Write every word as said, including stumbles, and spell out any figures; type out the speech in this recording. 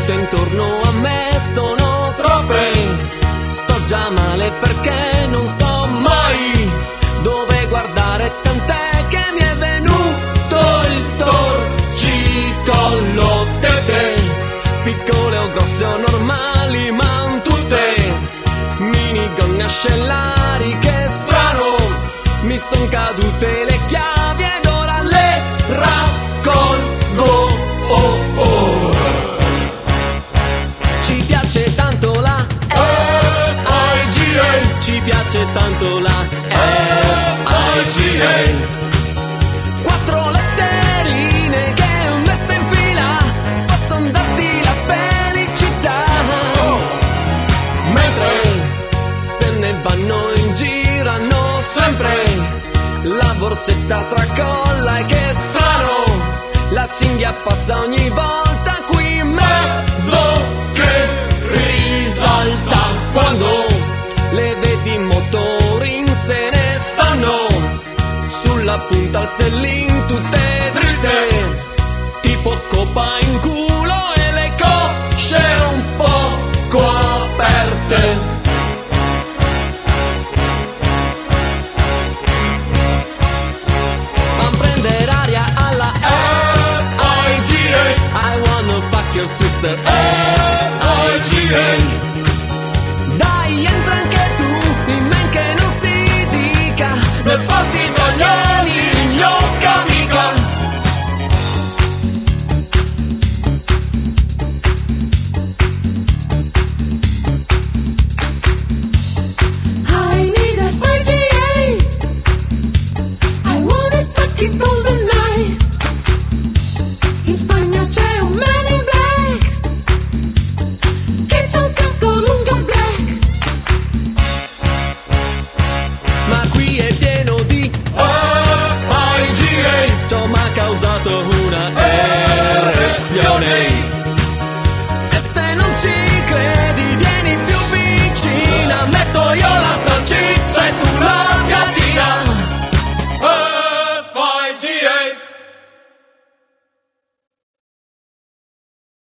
tutte intorno a me sono troppe. Sto già male perché non so mai dove guardare, tant'è che mi è venuto il torcicollo. Tete, piccole o grosse o normali, ma tutte minigonne ascellari. Che strano, mi son cadute le chiavi ed ora le raccolgo. Oh oh. Ci piace tanto la R I G A, ci piace tanto la R I G A. Quattro letterine che messe in fila possono darti la felicità. Mentre se ne vanno in giro hanno sempre la borsetta tracolla. E che strano, la cinghia passa ogni volta qui in mezzo che risalta. Quando le vedi in motorin se ne stanno sulla punta al sellin tutte dritte, tipo scopa in culo e le cosce un poco aperte. A prendere aria alla R I G A, I wanna fuck your sister. R I G A. Dai, entra anche tu, in men che non si dica, nel farsi italiani, gnocca mica. I need a R I G A, I wanna suck it all the night. In Spagna c'è un man in black che c'ha un cazzo lungo black. Ma qui è pieno di R I G A, ciò m'ha causato una erezione. E se non ci credi vieni più vicina, metto io la salsiccia e tu la piadina.